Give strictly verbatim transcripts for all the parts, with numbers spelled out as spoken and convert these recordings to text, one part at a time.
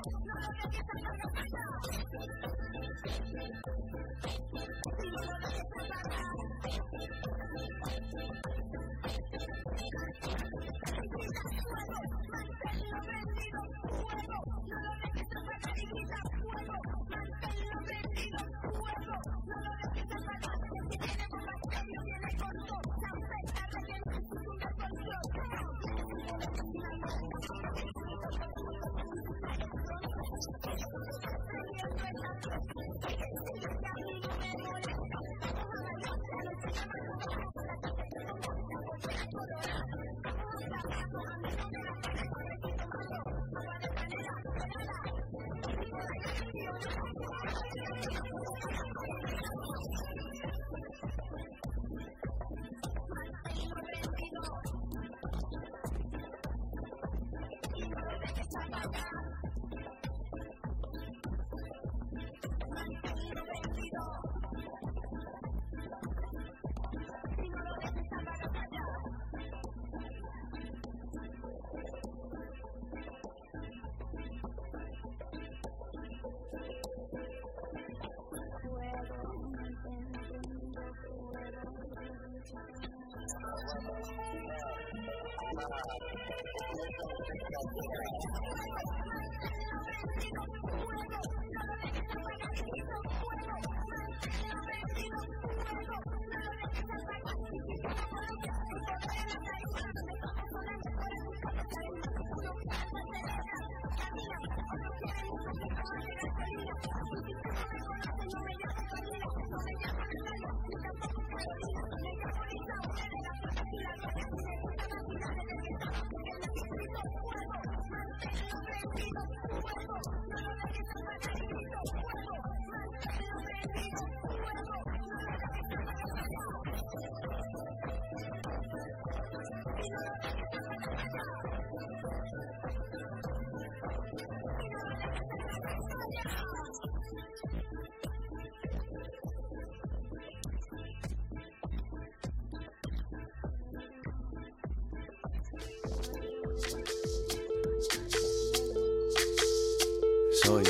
Soy,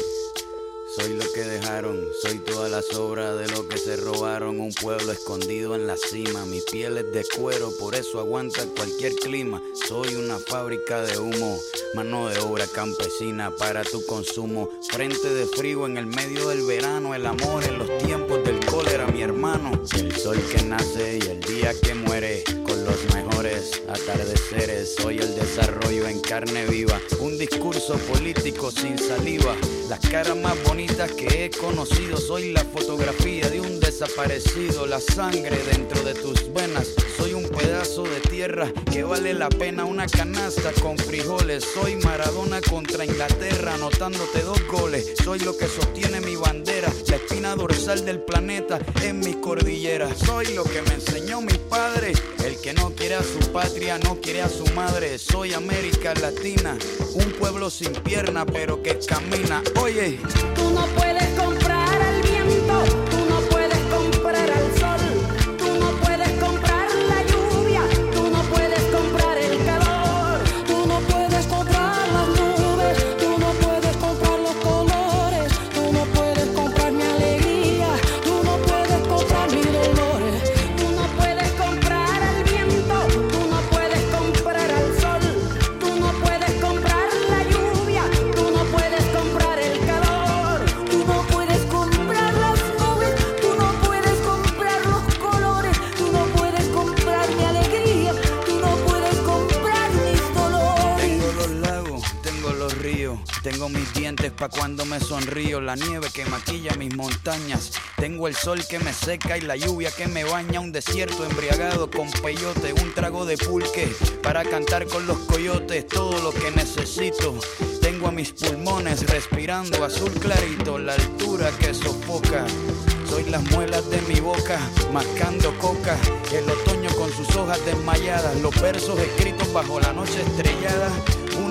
soy lo que dejaron, soy toda la sobra de lo que se robaron. Un pueblo escondido en la cima, mi piel es de cuero, por eso aguanta cualquier clima. Soy una fábrica de humo, mano de obra campesina para tu consumo. Frente de frío en el medio del verano, el amor en los tiempos del cólera, mi hermano. El sol que nace y el día que muere, con los mejores atardeceres. Soy el desarrollo en carne viva, un discurso político sin saliva. Las caras más bonitas que he conocido, soy la fotografía de un desaparecido. La sangre dentro de tus venas, soy un pedazo de tierra que vale la pena una canasta con frijoles. Soy Maradona contra Inglaterra, anotándote dos goles. Soy lo que sostiene mi bandera, la espina dorsal del planeta en mis cordilleras. Soy lo que me enseñó mi padre, el que no quiere a su patria, no quiere a su madre. Soy América Latina, un pueblo sin pierna pero que camina. Oye, tú no puedes comprar al viento, tú no puedes comprar al sol, tú no puedes comprar la lluvia, tú no puedes comprar el calor, tú no puedes comprar las nubes, tú no puedes comprar los colores, tú no puedes comprar mi alegría, tú no puedes comprar mis dolores, tú no puedes comprar al viento, tú no puedes comprar al sol, tú no puedes comprar la lluvia, tú no puedes comprar el calor, tú no puedes comprar las nubes, tú no puedes comprar los colores, tú no puedes comprar mi alegría, tú no puedes comprar mis dolores. tengo los lagos, tengo los ríos, tengo mis dientes pa' cuando me sonrío, la nieve que maquilla mis montañas, tengo el sol que me seca y la lluvia que me baña, un desierto embriagado con peyote, un trago de pulque para cantar con los coyotes, todo lo que necesito. Tengo a mis pulmones respirando azul clarito, la altura que sofoca. Soy las muelas de mi boca, mascando coca, el otoño con sus hojas desmayadas, los versos escritos bajo la noche estrellada, una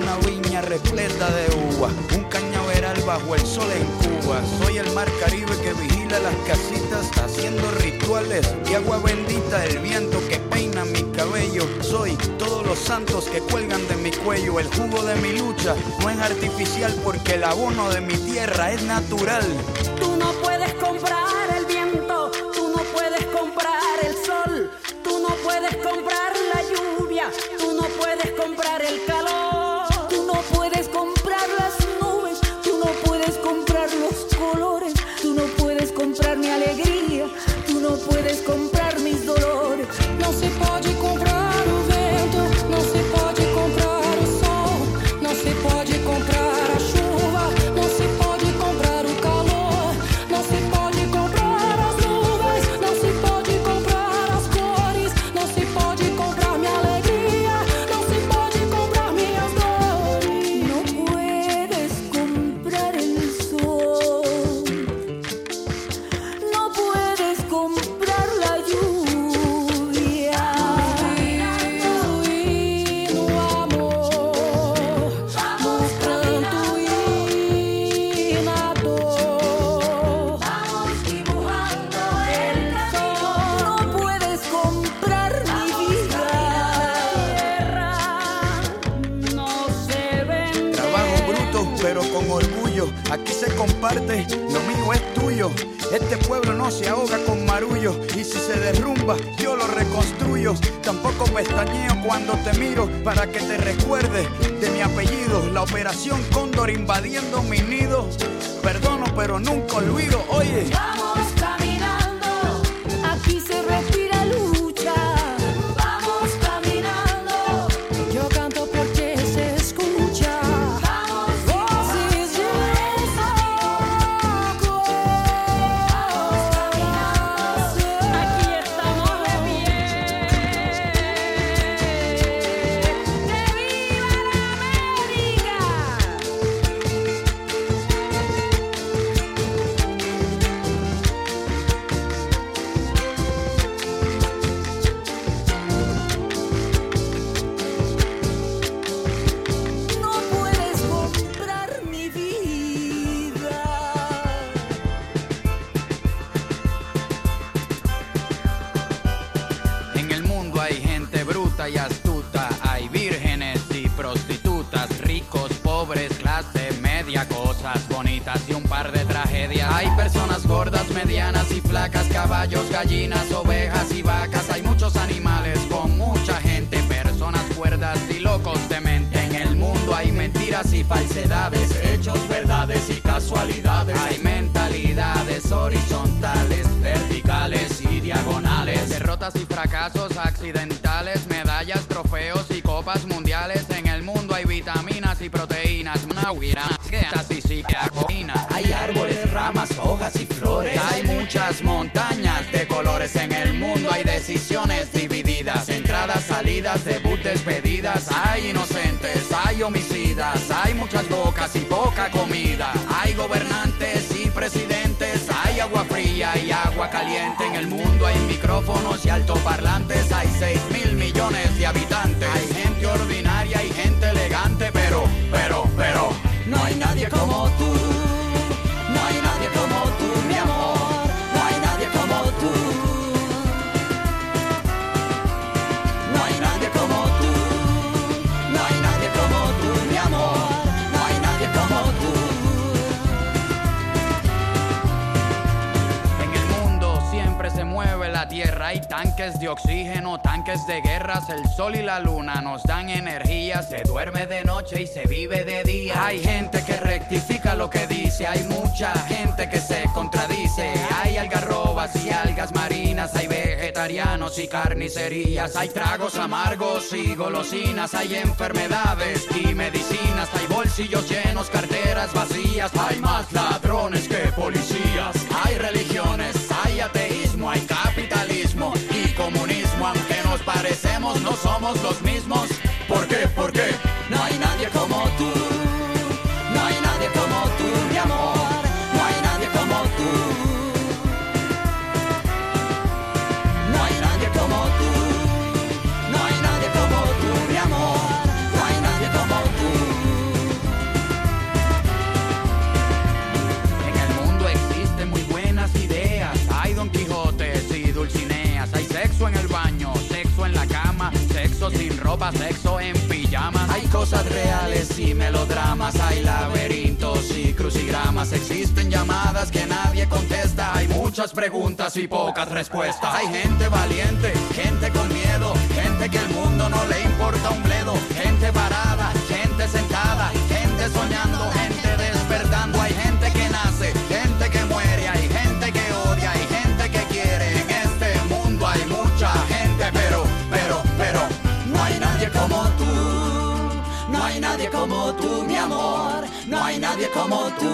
una viña repleta de uvas, un cañaveral bajo el sol en Cuba. Soy el mar Caribe que vigila las casitas, haciendo rituales y agua bendita, el viento que peina mi cabello. Soy todos los santos que cuelgan de mi cuello. El jugo de mi lucha no es artificial, porque el abono de mi tierra es natural. Tú no puedes comprar el viento, tú no puedes comprar el sol, tú no puedes comprar la lluvia, tú no puedes comprar el calor, tú no puedes comprar las nubes, tú no puedes comprar los colores, tú no puedes comprar mi alegría, tú no puedes comprar mis dolores. Não se pode comprar o vento, não se pode comprar o sol, não se pode comprar a chuva, não se pode comprar o calor, não se pode comprar as nuvens, não se pode comprar as cores, não se pode comprar minha alegria, não se pode comprar minhas dores. Não puedes comprar el sol, não puedes comprar la lluvia. Aquí se comparte, lo mío es tuyo. Este pueblo no se ahoga con marullo, y si se derrumba, yo lo reconstruyo. Tampoco pestañeo cuando te miro, para que te recuerdes de mi apellido. La operación Cóndor invadiendo mi nido. Perdono, pero nunca olvido. Oye, vamos caminando, aquí se respira lucha. vamos caminando, Yo canto porque se escucha. aquí estamos de pie. ¡Que viva la América! No puedes comprar mi vida. en el mundo hay gente bruta y astuta. Hay vírgenes y prostitutas, ricos, pobres, clase media, cosas bonitas y un par de tragedias. Hay personas gordas, medianas y flacas, caballos, gallinas, ovejas y vacas. Hay muchos animales con mucha gente, personas cuerdas y locos de mente. En el mundo hay mentiras y falsedades, hechos, verdades y casualidades. Hay mentalidades horizontales, verticales y diagonales, derrotas y fracasos accidentales, medallas, trofeos y copas mundiales. En el mundo hay vitaminas y proteínas, hay árboles, ramas, hojas y flores. Hay muchas montañas de colores. En el mundo hay decisiones divididas, entradas, salidas, debut, despedidas. Hay inocentes, hay homicidas, hay muchas bocas y poca comida. Hay gobernantes y presidentes, hay agua fría y agua caliente. En el mundo hay micrófonos y altoparlantes. Hay seis mil millones de habitantes. Hay gente ordinaria y gente elegante, pero, pero, pero no hay nadie como tú. No hay nadie como tú, mi amor. No hay nadie como tú. No hay nadie como tú. No hay nadie como tú, mi amor. No hay nadie como tú. En el mundo siempre se mueve la tierra. Hay tanques de oxígeno, tanques de guerras. El sol y la luna nos dan energía. Se duerme de noche y se vive de día. Hay gente que rectifica lo que dice. Hay mucha gente que se contradice. Hay algarrobas y algas marinas. Hay vegetarianos y carnicerías. Hay tragos amargos y golosinas. Hay enfermedades y medicinas. Hay bolsillos llenos, carteras vacías. Hay más ladrones que policías. Hay religiones, hay ateísmo, hay capitalismo y comunismo. Aunque nos parecemos, no somos los mismos. ¿Por qué? ¿Por qué? No hay nadie como tú. No hay nadie como tú, mi amor. No hay nadie como tú. No hay nadie como tú. No hay nadie como tú, mi amor. No hay nadie como tú. ropa, sexo en pijamas. Hay cosas reales y melodramas, hay laberintos y crucigramas. Existen llamadas que nadie contesta, hay muchas preguntas y pocas respuestas. Hay gente valiente, gente con miedo, gente que el mundo no le importa un bledo. Gente parada, gente sentada, gente soñando, gente despertando. Hay gente que nace, gente que muere, hay gente que odia, hay gente que quiere. En este mundo hay mucha gente, pero, pero, pero no hay nadie como tú. No hay nadie como tú, mi amor. No hay nadie como tú.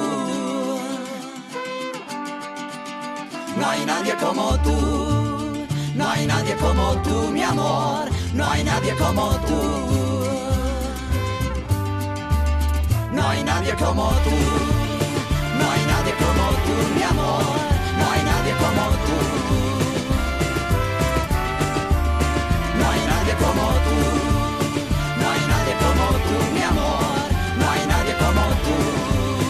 No hay nadie como tú. No hay nadie como tú, mi amor. No hay nadie como tú. No hay nadie como tú. No hay nadie como tú, mi amor. No hay nadie como tú. No hay nadie como tú. No hay nadie como tú, mi amor. No hay nadie como tú.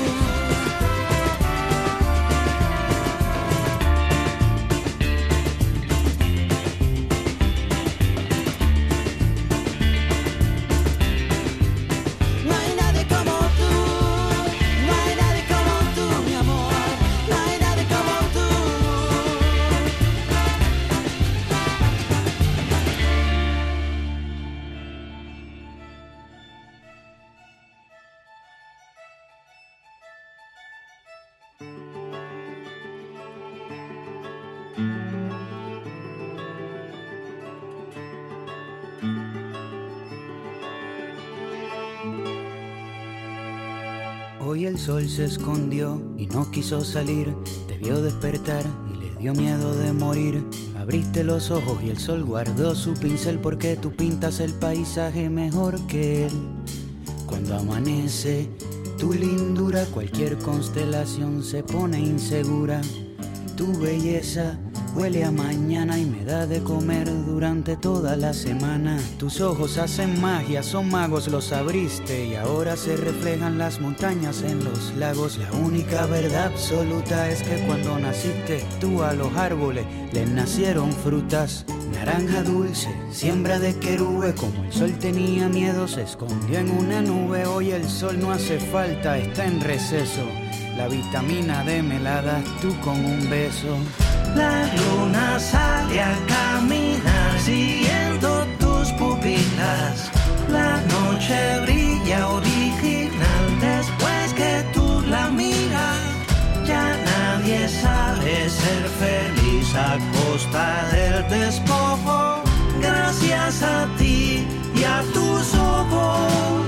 Hoy el sol se escondió y no quiso salir. Te vio despertar y le dio miedo de morir. Abriste los ojos y el sol guardó su pincel, porque tú pintas el paisaje mejor que él. Cuando amanece tu lindura, cualquier constelación se pone insegura. Tu belleza huele a mañana y me da de comer durante toda la semana. Tus ojos hacen magia, son magos, los abriste y ahora se reflejan las montañas en los lagos. La única verdad absoluta es que cuando naciste tú a los árboles les nacieron frutas. Naranja dulce, siembra de querube, como el sol tenía miedo se escondió en una nube. Hoy el sol no hace falta, está en receso. La vitamina D me la das tú con un beso. La luna sale a caminar siguiendo tus pupilas. La noche brilla original después que tú la miras. Ya nadie sabe ser feliz a costa del despojo. Gracias a ti y a tus ojos.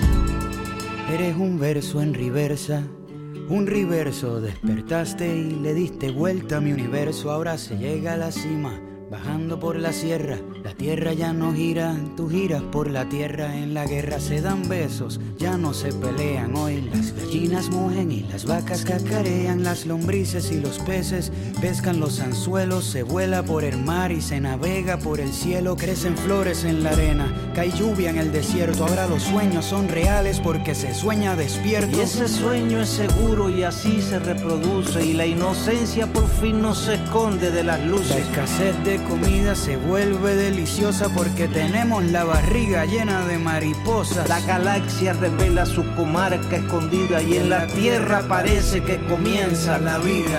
Eres un verso en reversa. Un reverso, despertaste y le diste vuelta a mi universo. Ahora se llega a la cima, bajando por la sierra. La tierra ya no gira, tú giras por la tierra. En la guerra se dan besos, ya no se pelean. Hoy las gallinas mugen y las vacas cacarean. Las lombrices y los peces pescan los anzuelos. Se vuela por el mar y se navega por el cielo. Crecen flores en la arena, cae lluvia en el desierto. Ahora los sueños son reales porque se sueña despierto. Y ese sueño es seguro y así se reproduce. Y la inocencia por fin no se esconde de las luces. La escasez de comida se vuelve deliciosa porque tenemos la barriga llena de mariposas. La galaxia revela su comarca escondida y en la tierra parece que comienza la vida.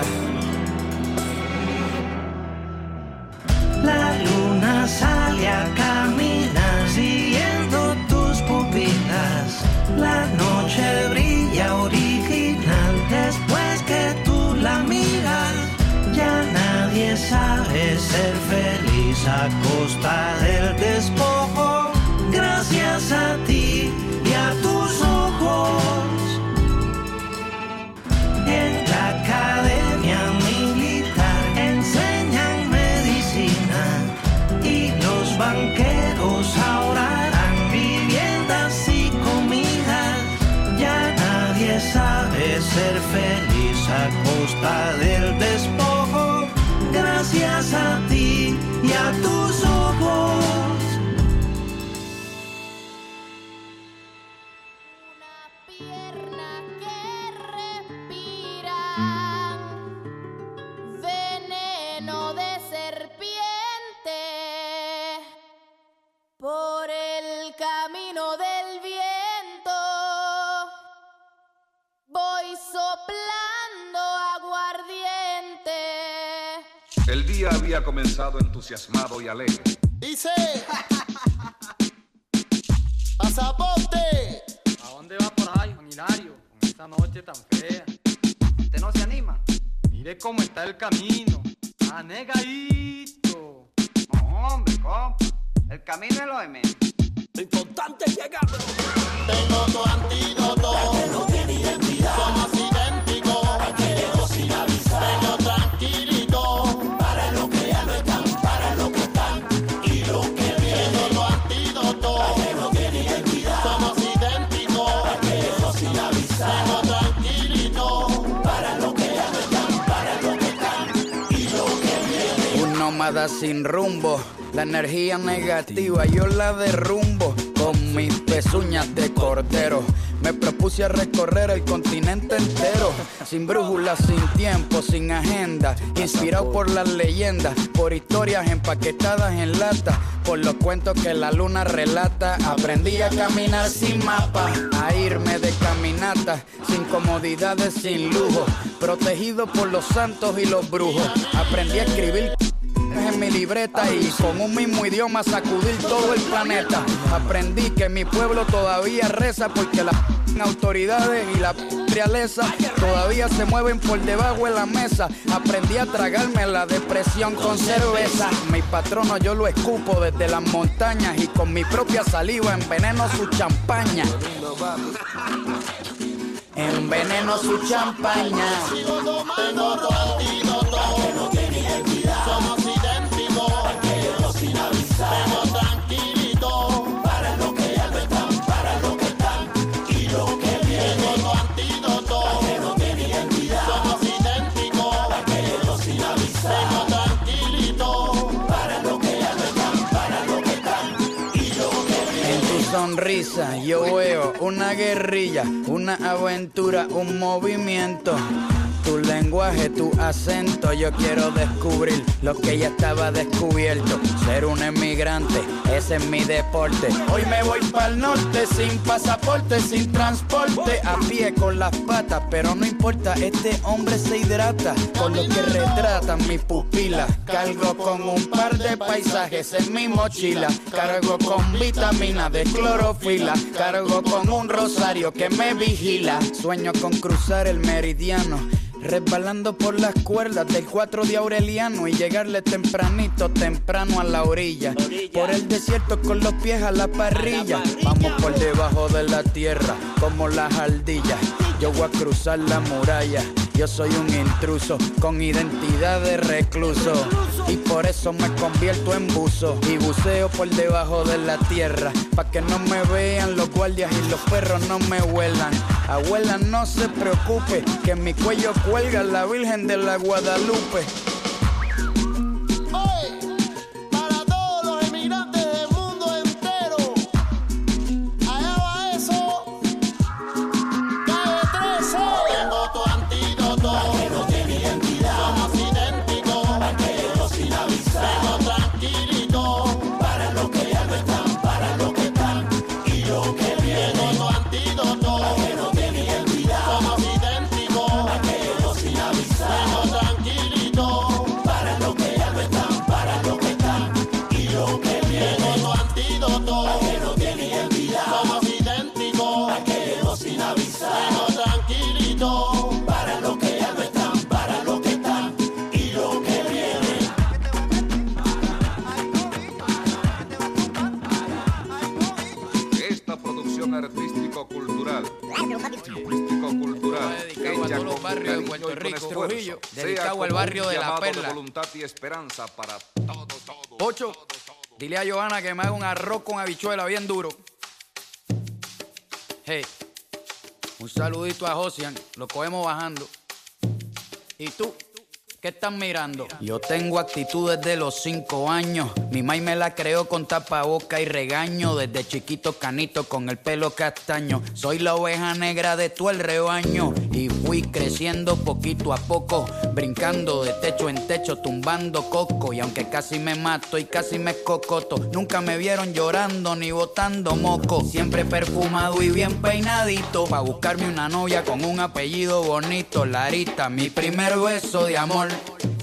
La luna sale a caminar siguiendo tus pupilas. La noche brilla original después que tú la miras. Ya nadie sabe ser feliz a costa del despojo. Gracias a ti y a tus ojos. En la academia militar enseñan medicina y los banqueros ahora harán viviendas y comidas. Ya nadie sabe ser feliz a costa del despojo. Gracias a ti y a tus ojos. Una pierna que respira veneno de serpiente por el El día había comenzado entusiasmado y alegre. Dice, pasaporte. ¿A dónde va por ahí, Juan Hilario? Con esta noche tan fea. ¿Usted no se anima? Mire cómo está el camino. Anegadito. No, hombre, compa. El camino es lo de menos. Lo importante es llegar. Tengo tu antídoto. Que no tiene identidad. Somos idénticos. Aquellos sin avisar. Tengo tranquilito. Para lo que ya no están, para lo que están y lo que viene. Tengo tu antídoto. Que no tiene identidad. Somos idénticos. Aquellos sin avisar. Tengo tranquilito. Para lo que ya no están, para lo que están y lo que viene. Un nómada sin rumbo. La energía negativa yo la derrumbo con mis pezuñas de cordero. Me propuse a recorrer el continente entero, sin brújula, sin tiempo, sin agenda, inspirado por las leyendas, por historias empaquetadas en lata, por los cuentos que la luna relata. Aprendí a caminar sin mapa, a irme de caminata, sin comodidades, sin lujo, protegido por los santos y los brujos. Aprendí a escribir en mi libreta y con un mismo idioma sacudir todo el planeta. Aprendí que mi pueblo todavía reza porque las autoridades y la realeza todavía se mueven por debajo de la mesa. Aprendí a tragarme la depresión con cerveza. Mi patrono yo lo escupo desde las montañas y con mi propia saliva enveneno su champaña. Enveneno su champaña. Tengo tu antídoto. Que no tiene identidad. Somos idénticos. Aquellos sin avisar. Tengo tranquilito. Para lo que ya no están, para lo que están y lo que viene. Tengo tu antídoto. Que no tiene identidad. Somos idénticos. Aquellos sin avisar. Tengo tranquilito. Para lo que ya no están, para lo que están y lo que viene. En tu sonrisa yo veo una guerrilla, una aventura, un movimiento. Tu lenguaje, tu acento, yo quiero descubrir lo que ya estaba descubierto. Ser un emigrante, ese es mi deporte. Hoy me voy pa'l norte, sin pasaporte, sin transporte, a pie con las patas, pero no importa, este hombre se hidrata con lo que retratan mis pupilas. Cargo con un par de paisajes en mi mochila, cargo con vitamina de clorofila, cargo con un rosario que me vigila. Sueño con cruzar el meridiano, resbalando por las cuerdas del cuatro de Aureliano y llegarle tempranito, temprano a la orilla, por el desierto con los pies a la parrilla. Vamos por debajo de la tierra como las ardillas. Yo voy a cruzar la muralla. Yo soy un intruso con identidad de recluso y por eso me convierto en buzo y buceo por debajo de la tierra pa' que no me vean los guardias y los perros no me huelan. Abuela, no se preocupe que en mi cuello cuelga la Virgen de la Guadalupe. Para todos los emigrantes del mundo entero, allá va eso. Calle trece. Tengo tu antídoto. Que no tiene identidad. Somos idénticos. Aquellos sin avisar. Tengo tranquilito. Para lo que ya no están, para lo que están y lo que viene. Tengo tu antídoto. Que no tiene identidad. Somos idénticos. Aquellos sin avisar. Tengo tranquilito. Para lo que ya no están, para lo que están y lo que viene. Tengo tu antídoto. Que no tiene identidad. Somos idénticos. Aquellos sin avisar. Tengo tranquilito. Para lo que ya no están, para lo que están y lo que viene. Esta producción artístico-cultural, artístico-cultural, hecha con barrios de cariño Puerto y con Rico, esfuerzo, Trujillo, sea dedicado como al barrio un de La llamado Perla. voluntad y esperanza para todo, todo. Ocho, dile a Johanna que me haga un arroz con habichuela bien duro. Hey, un saludito a Josian, lo cogemos bajando. ¿Y tú? ¿Qué estás mirando? Yo tengo actitud desde los cinco años. Mi mai me la creó con tapaboca y regaño. Desde chiquito canito con el pelo castaño. Soy la oveja negra de todo el rebaño. Y fui creciendo poquito a poco, brincando de techo en techo, tumbando coco. Y aunque casi me mato y casi me escocoto, nunca me vieron llorando ni botando moco. Siempre perfumado y bien peinadito, pa' buscarme una novia con un apellido bonito. Larita, mi primer beso de amor.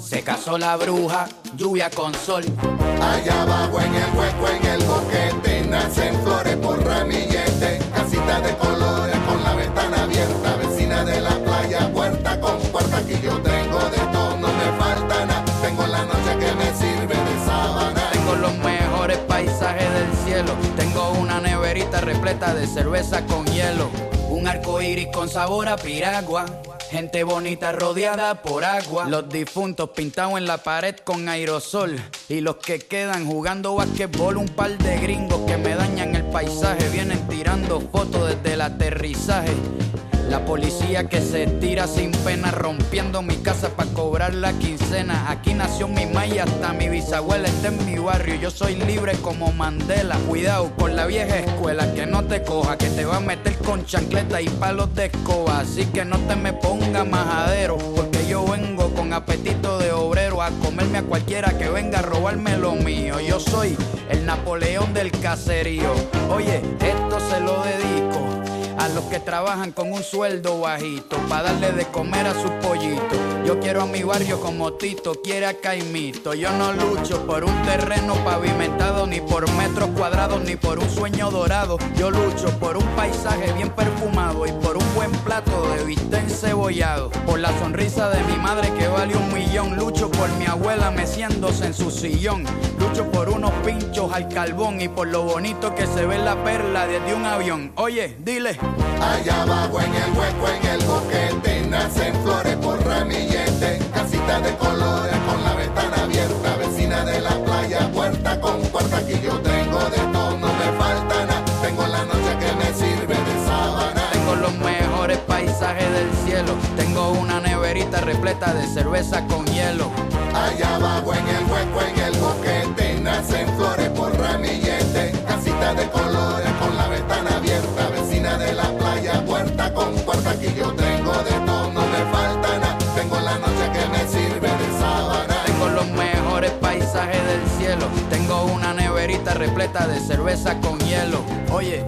Se casó la bruja, lluvia con sol. Allá abajo en el hueco, en el boquete, nacen flores por ramillete. Casita de colores con la ventana abierta, vecina de la playa, puerta con puerta. Aquí yo tengo de todo, no me falta nada. Tengo la noche que me sirve de sábana. Tengo los mejores paisajes del cielo. Tengo una neverita repleta de cerveza con hielo. Un arco iris con sabor a piragua. Gente bonita rodeada por agua. Los difuntos pintados en la pared con aerosol. Y los que quedan jugando basquetbol. Un par de gringos que me dañan el paisaje. Vienen tirando fotos desde el aterrizaje. La policía que se tira sin pena, rompiendo mi casa para cobrar la quincena. Aquí nació mi maya, hasta mi bisabuela está en mi barrio. Yo soy libre como Mandela. Cuidado con la vieja escuela, que no te coja, que te va a meter con chancleta y palos de escoba. Así que no te me ponga majadero, porque yo vengo con apetito de obrero a comerme a cualquiera que venga a robarme lo mío. Yo soy el Napoleón del caserío. Oye, esto se lo dedico a los que trabajan con un sueldo bajito, pa' darle de comer a sus pollitos. Yo quiero a mi barrio como Tito quiere a Caimito. Yo no lucho por un terreno pavimentado, ni por metros cuadrados, ni por un sueño dorado. Yo lucho por un paisaje bien perfumado y por un buen plato de bistec encebollado. Por la sonrisa de mi madre que vale un millón. Lucho por mi abuela meciéndose en su sillón. Lucho por unos pinchos al carbón y por lo bonito que se ve la perla desde un avión. Oye, dile. Allá abajo en el hueco, en el boquete, nacen flores por ramillete. Casita de colores con la ventana abierta, vecina de la playa, puerta con puerta. Aquí yo tengo de todo, no me falta nada. Tengo la noche que me sirve de sábana. Tengo los mejores paisajes del cielo. Tengo una neverita repleta de cerveza con hielo. Allá abajo en el hueco, en el boquete, nacen flores por ramillete. Casita de colores con la ventana abierta, vecina de la playa, puerta con puerta. Aquí yo tengo de todo, no me falta nada. Tengo la noche que me sirve de sábana. Tengo los mejores paisajes del cielo. Tengo una neverita repleta de cerveza con hielo. Oye.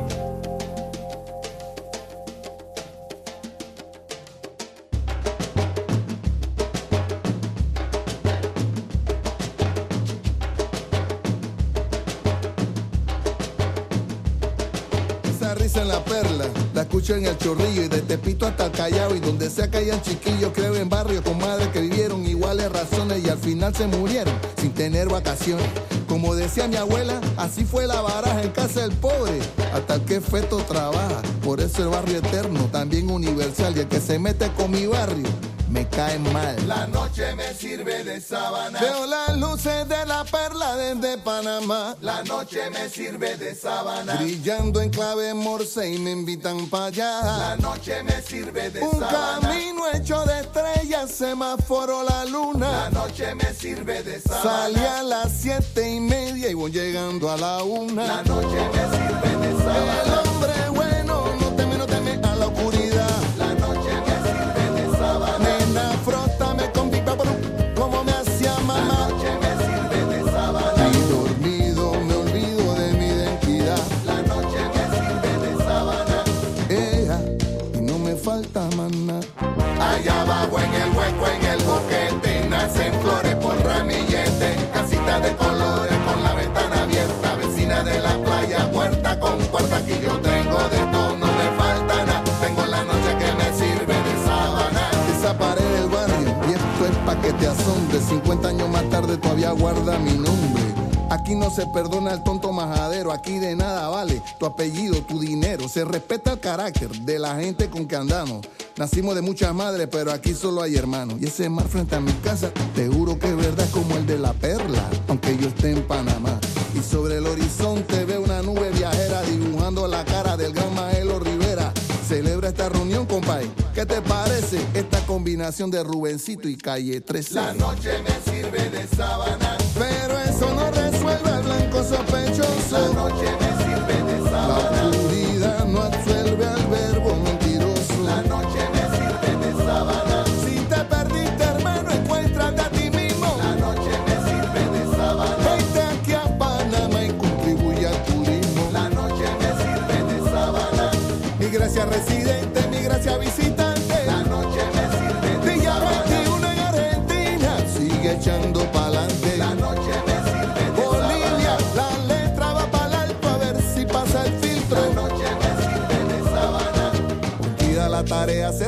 En la perla, la escucho en el Chorrillo y de Tepito hasta el Callao, y donde sea que hayan chiquillos, creo en barrios con madres que vivieron iguales razones y al final se murieron sin tener vacaciones. Como decía mi abuela, así fue la baraja en casa del pobre, hasta el que feto trabaja. Por eso el barrio eterno, también universal, y el que se mete con mi barrio me cae mal. La noche me sirve de sábana. Veo las luces de la perla desde Panamá. La noche me sirve de sábana. Brillando en clave morse y me invitan para allá. La noche me sirve de Un sábana. Un camino hecho de estrellas, semáforo la luna. La noche me sirve de sábana. Salí a las siete y media y voy llegando a la una. La noche me sirve de sábana. El hombre bueno no teme, no teme a la oscuridad. La noche me sirve de sábana. Frótame con Big Babalu, como me hacía mamá. La noche me sirve de sábana. Y dormido me olvido de mi identidad. La noche me sirve de sábana. Ea, y no me falta más nada. Allá abajo en el hueco, en el boquete, nacen flores por ramillete. Casita de colores con la ventana abierta, vecina de la playa, puerta con puerta. Aquí yo tengo de todo, no me falta nada. Tengo la noche que me sirve de sábana. Esa pared del barrio, y esto es pa' que te asombre. cincuenta años más tarde todavía guarda mi nombre. Aquí no se perdona al tonto majadero, aquí de nada vale tu apellido, tu dinero. Se respeta el carácter de la gente con que andamos. Nacimos de muchas madres, pero aquí solo hay hermanos. Y ese mar frente a mi casa, te juro que es verdad como el de la perla, aunque yo esté en Panamá. Y sobre el horizonte veo una nube viajera dibujando la cara del gran Maelo Rivera. Celebra esta reunión, compadre. ¿Qué te parece esta combinación de Rubencito y Calle trece? La noche me sirve de sábana, pero eso no resuelve al blanco sospechoso. La noche me sirve de sábana. La oscuridad no absuelve al verbo mentiroso. La noche me sirve de sábana. Si te perdiste, hermano, encuéntrate a ti mismo. La noche me sirve de sábana. Vente aquí a Panamá y contribuye al turismo. La noche me sirve de sábana. Mi gracia residente, mi gracia visitante. La noche me sirve de Día sábana. veintiuno en Argentina, sigue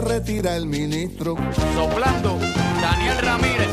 retira el ministro. Soplando, Daniel Ramírez.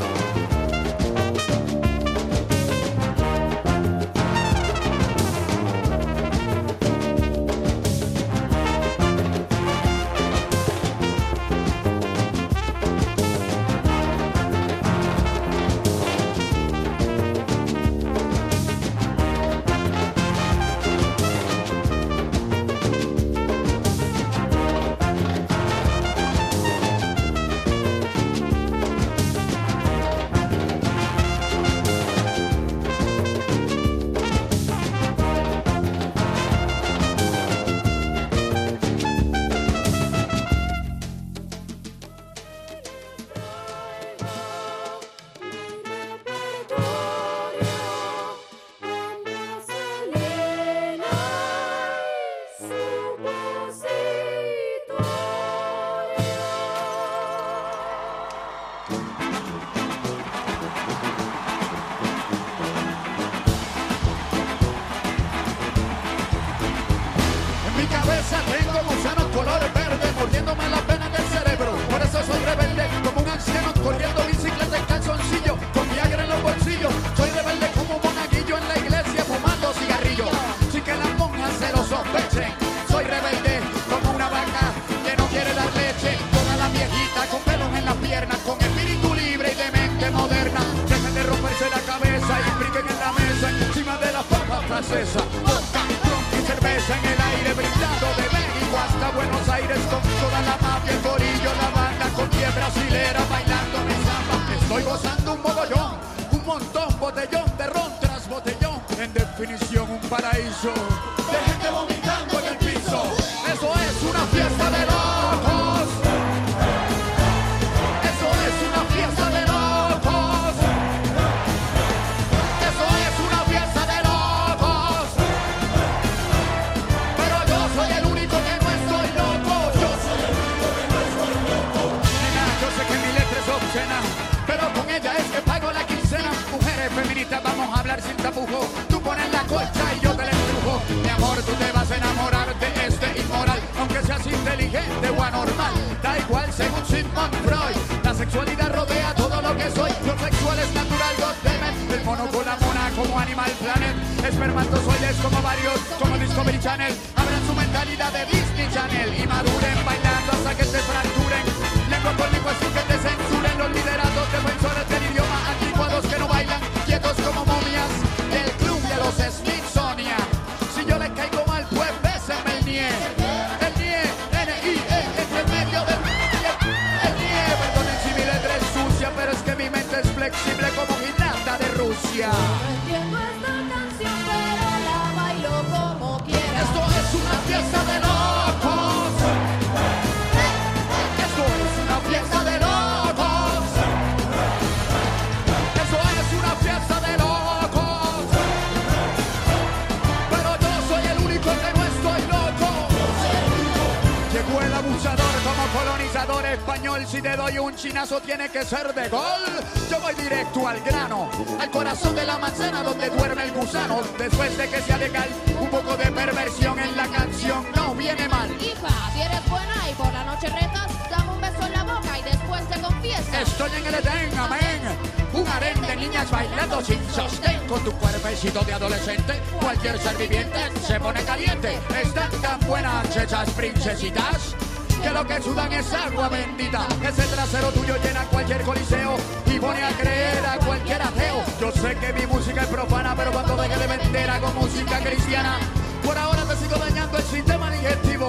Si te doy un chinazo tiene que ser de gol. Yo voy directo al grano, al corazón de la manzana donde duerme el gusano. Después de que sea legal, un poco de perversión en la canción no viene mal. Hija, si eres buena y por la noche retas, dame un beso en la boca y después te confiesas. Estoy en el Edén, amén. Un harén de niñas bailando sin sostén. Con tu cuerpecito de adolescente, cualquier ser viviente se pone caliente. Están tan buenas esas princesitas que lo que sudan es agua bendita. Ese trasero tuyo llena cualquier coliseo y pone a creer a cualquier ateo. Yo sé que mi música es profana, pero cuando deje de vender hago música cristiana. Por ahora te sigo dañando el sistema digestivo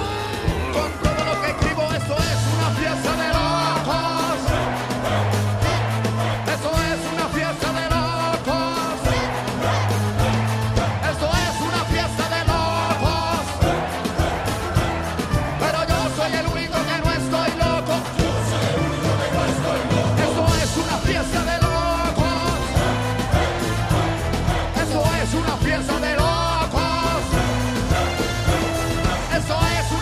con todo lo que escribo. Esto es una fiesta de locos. Esto es una fiesta de locos. Esto es una fiesta de locos. Pero yo soy el único que no estoy loco. Yo soy el único que no estoy loco. Esto es una fiesta de locos. Esto es una fiesta de locos. Esto es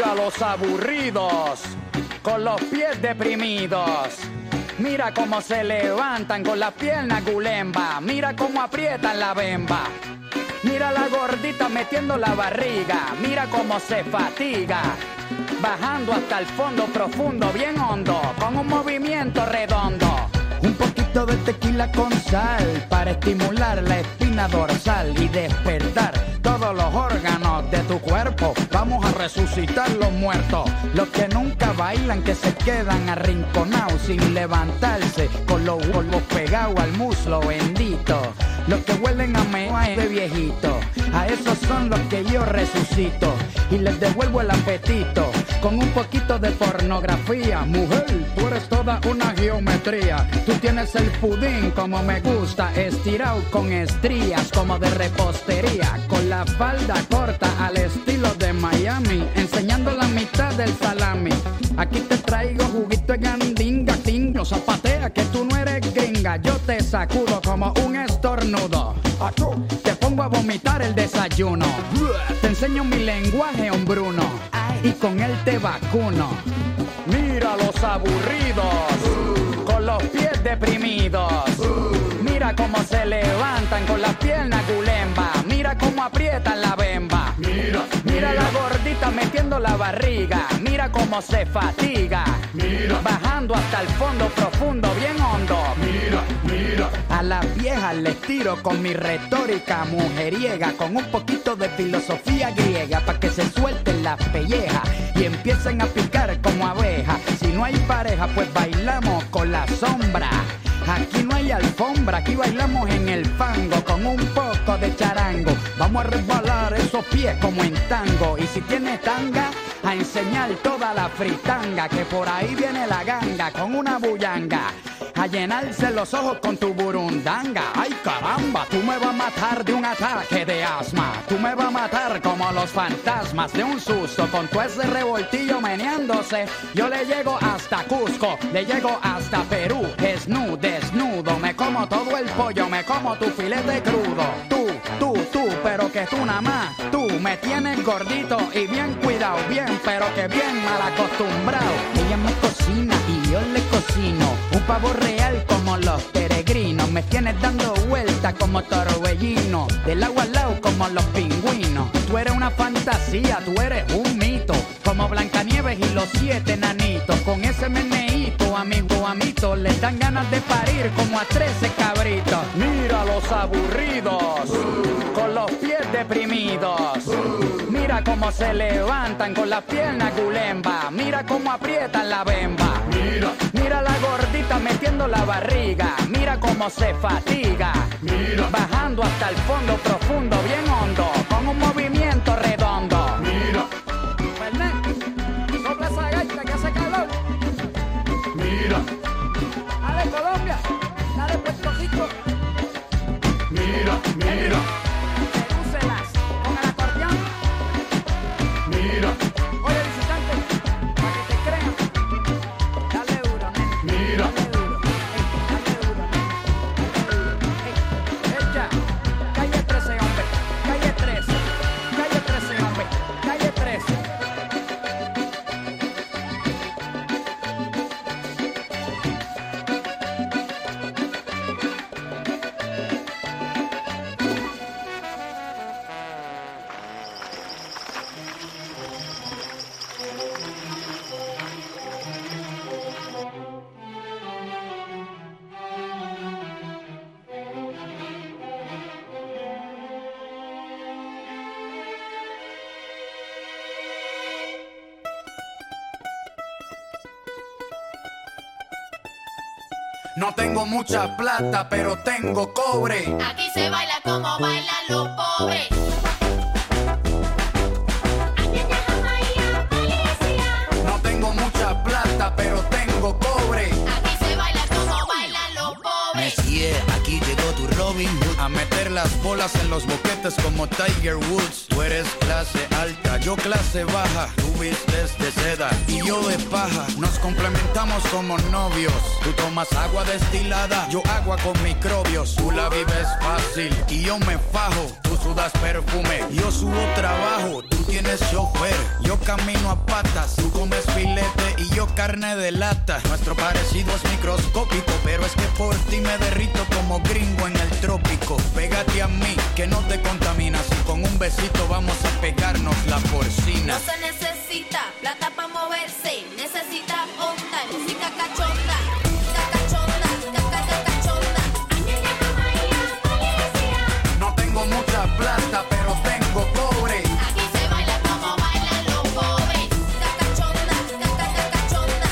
Mira los aburridos, con los pies deprimidos. Mira cómo se levantan con las piernas gulemba. Mira cómo aprietan la bemba. Mira la gordita metiendo la barriga. Mira cómo se fatiga, bajando hasta el fondo profundo, bien hondo, con un movimiento redondo. Un poquito de tequila con sal para estimular la espina dorsal y despertar todos los órganos de tu cuerpo. Vamos a resucitar los muertos, los que nunca bailan, que se quedan arrinconados sin levantarse, con los huevos pegados al muslo bendito. Los que huelen a mea de viejito, a esos son los que yo resucito y les devuelvo el apetito con un poquito de pornografía. Mujer, tú eres toda una geometría. Tú tienes el pudín como me gusta, estirado con estrías como de repostería, con la falda corta al estilo de Miami, enseñando la mitad del salami. Aquí te traigo juguito de gandinga, tingo, zapatea que tú no eres gringa. Yo te sacudo como un estornudo, te pongo a vomitar el desayuno. Te enseño mi lenguaje hombruno y con él te vacuno. Mira los aburridos, con los pies deprimidos. Mira cómo se levantan con las piernas gulemba. Mira cómo aprietan la bemba. Mira, mira la gordita metiendo la barriga. Mira cómo se fatiga, mira, bajando hasta el fondo profundo, bien hondo. Mira, mira. A las viejas les tiro con mi retórica mujeriega, con un poquito de filosofía griega, pa' que se suelten las pellejas y empiecen a picar como abejas. Si no hay pareja, pues bailamos con la sombra. Aquí no hay alfombra, aquí bailamos en el fango con un poco de charango. Vamos a resbalar esos pies como en tango. Y si tiene tanga, a enseñar toda la fritanga, que por ahí viene la ganga con una bullanga a llenarse los ojos con tu burundanga. Ay caramba, tú me vas a matar de un ataque de asma. Tú me vas a matar como los fantasmas de un susto, con tu ese revoltillo meneándose. Yo le llego hasta Cusco, le llego hasta Perú, desnudo, desnudo. Me como todo el pollo, me como tu filete crudo. Tú, tú, tú, pero que tú nada más. Tú me tienes gordito y bien cuidado, bien, pero que bien mal acostumbrado. Ella me cocina y yo le cocino un pavo real como los peregrinos. Me tienes dando vueltas como torbellino, del agua al lado como los pingüinos. Tú eres una fantasía, tú eres un mito, como Blancanieves y los siete nanitos. Con ese meneíto, amigo, amito, les dan ganas de parir como a trece cabritos. Mira los aburridos, con los pies deprimidos. Mira cómo se levantan con las piernas gulemba. Mira cómo aprietan la bemba. Mira, mira la gordita metiendo la barriga. Mira cómo se fatiga, mira, bajando hasta el fondo profundo, bien hondo, con un movimiento redondo. Mira, Fernet, sopla esa gaita que hace calor. Mira, dale Colombia, dale Puerto Rico. Mira, mira. Sedúcelas con el acordeón. Mira. Oye, visitante, para que te crean, dale duro, nene. Mira. Dale duro, ey, dale duro, nene. Dale duro, ey, echa. Calle trece, hombre, calle trece, calle trece, hombre, calle trece. No tengo mucha plata, pero tengo cobre. Aquí se baila como bailan los pobres. No tengo mucha plata, pero tengo cobre. Aquí se baila como bailan los pobres. Messier, aquí llegó tu Robin Hood a meter las bolas en los boquetes como Tiger Woods. Tú eres clase alta, yo clase baja. Tú vistes de seda y yo de paja. Nos complementamos como novios. Tú tomas agua destilada, yo agua con microbios. Tú la vives fácil y yo me fajo. Tú sudas perfume, yo subo trabajo. Tú tienes chofer. Yo camino a patas, tú comes filete y yo carne de lata. Nuestro parecido es microscópico, pero es que por ti me derrito como gringo en el trópico. Pégate a mí, que no te contaminas, y con un besito vamos a pegarnos la porcina. No se necesita plata para moverse, necesita onda y música cachonda. No tengo mucha plata, pero tengo cobre. Aquí se baila como bailan los pobres. Cachonda, cachonda.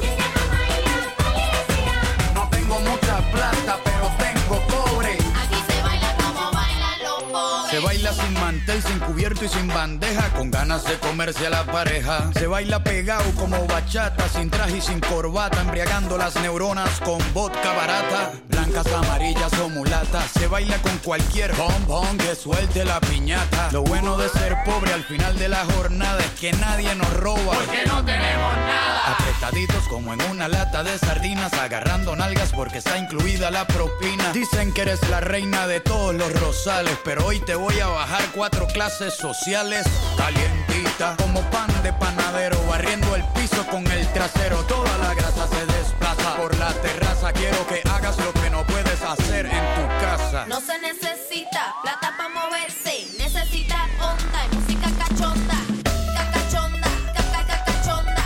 No tengo mucha plata, pero tengo cobre. Aquí se baila como bailan los pobres. Se baila sin mantel, sin cubierto y sin bandeja, con ganas de comerse a la pareja. Se baila pegado como bachata, sin traje y sin corbata, embriagando las neuronas con vodka barata. Blancas, amarillas o mulatas. Se baila con cualquier bombón que suelte la piñata. Lo bueno de ser pobre al final de la jornada es que nadie nos roba, porque no tenemos nada. Apretaditos como en una lata de sardinas, agarrando nalgas porque está incluida la propina. Dicen que eres la reina de todos los rosales, pero hoy te voy a bajar cuatro clases sociales. Calientita como pan de panadero, barriendo el piso con el trasero. Toda la grasa se desplaza por la terraza. Quiero que hagas lo que no puedes hacer en tu casa. No se necesita plata para moverse, necesita onda y música cachonda. Cachonda, cachonda.